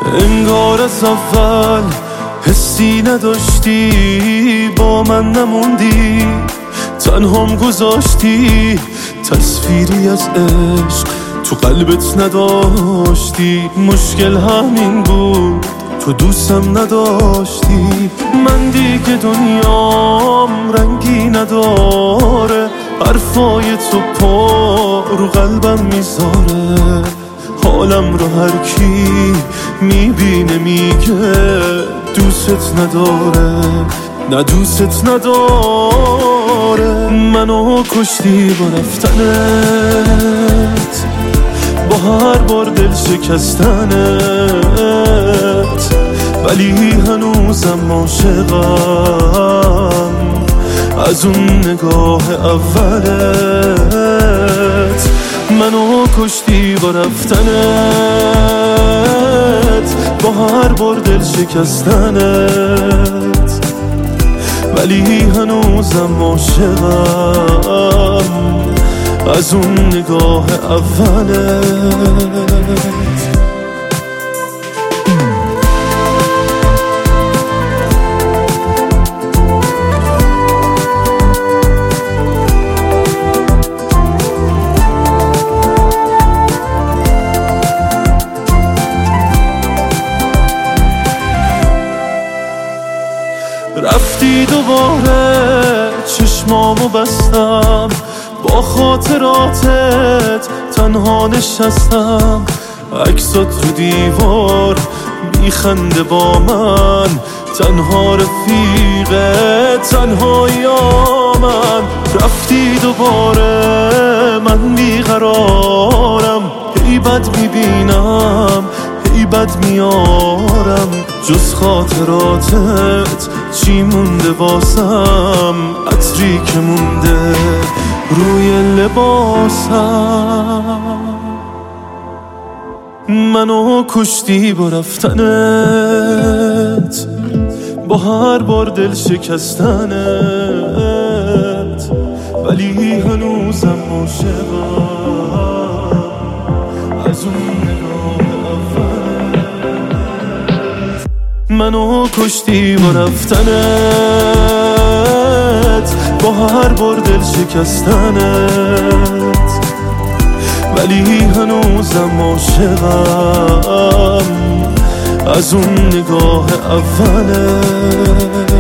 انگار از اول حسی نداشتی، با من نموندی، تنهام گذاشتی، تصویری از عشق تو قلبت نداشتی. مشکل همین بود، تو دوستم نداشتی. من دیگه دنیام رنگی نداره، حرفای تو پا رو قلبم میذاره. حالم رو هر کی میبینه میگه دوست نداره، نه دوست نداره. منو کشتی با رفتنت، با هر بار دل شکستنت، ولی هنوزم عاشقم از اون نگاه اولت. منو کشتی با رفتنت، با هر بار دل شکستنت، ولی هنوزم عاشقم از اون نگاه اولت. رفتی دوباره چشمامو بستم، با خاطراتت تنها نشستم. عکسات رو دیوار میخنده با من، تنها رفیقه تنهاییامم. رفتی دوباره من بیقرارم، هی بد میبینم هی بد میارم. جز خاطراتت چی مونده واسم؟ عطری که مونده روی لباسم. منو کشتی با رفتنت، با هر بار دل شکستنت، ولی هنوزم عاشقم از اون نگاه اولت. منو کشتی با رفتنت، با هر بار دل شکستنت، ولی هنوزم عاشقم از اون نگاه اولت.